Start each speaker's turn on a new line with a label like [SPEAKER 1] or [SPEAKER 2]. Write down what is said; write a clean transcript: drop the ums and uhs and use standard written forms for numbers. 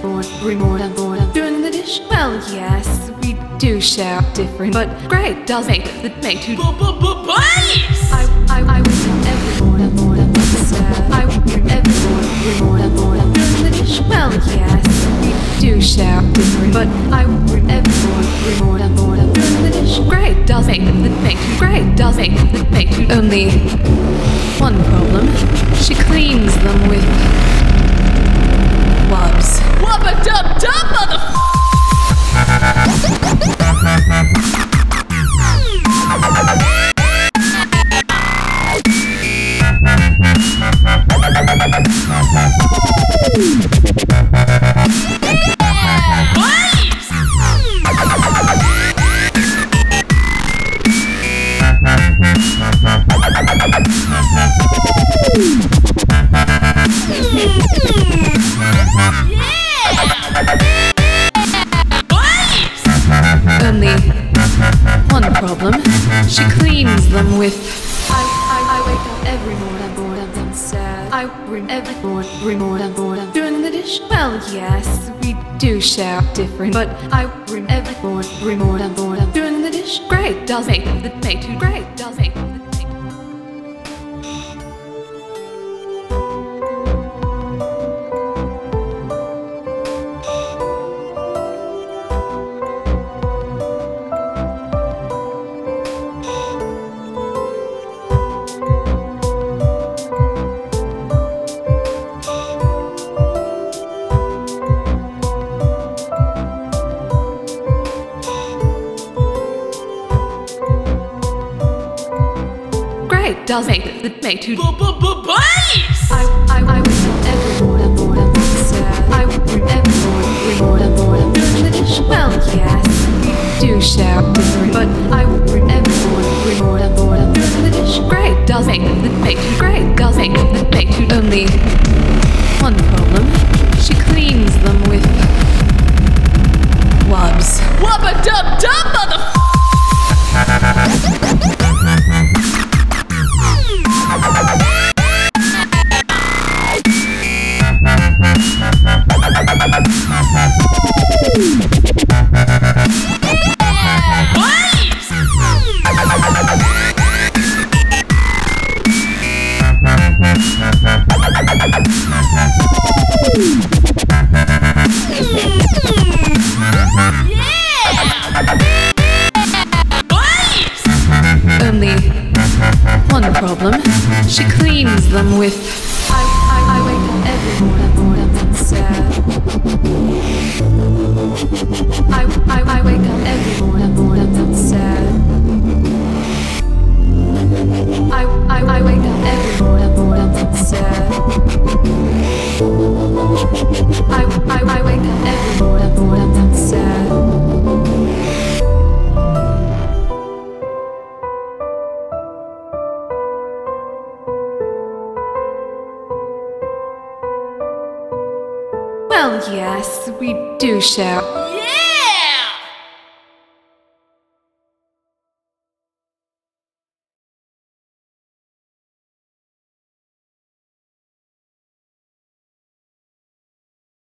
[SPEAKER 1] bored and bored and doing the dish. Well, yes, we do share different, but great does make two boys. I wake up every morning and sad. I wake up every morning and doing the dish. Well, yes, we do share different, but I wake up every morning and doing the dish. Great does make two. Only one problem: she cleans them with wubs. Wubba dub dub, motherfucker! Only one problem: she cleans them with. I wake up every morning bored and sad. I bring every morning bored and doing the dish. Well, yes, we do share different, but I bring every morning bored and doing the dish. Great does make two. Great does make. Does make two boys. I wake up every morning bored and sad. I wake up every morning bored and doing the dish. Well, yes, we do share different, but I wake up every morning bored and doing the dish. Great does make two. Great does make two. Only one problem: she cleans them with wubs. Wubba dub dub, motherfucker! Only one problem: she cleans them with. I wake up every morning and sad. I wake up every morning and sad. I wake up every morning and sad. I wake up every morning and sad. Well, yes, we do share.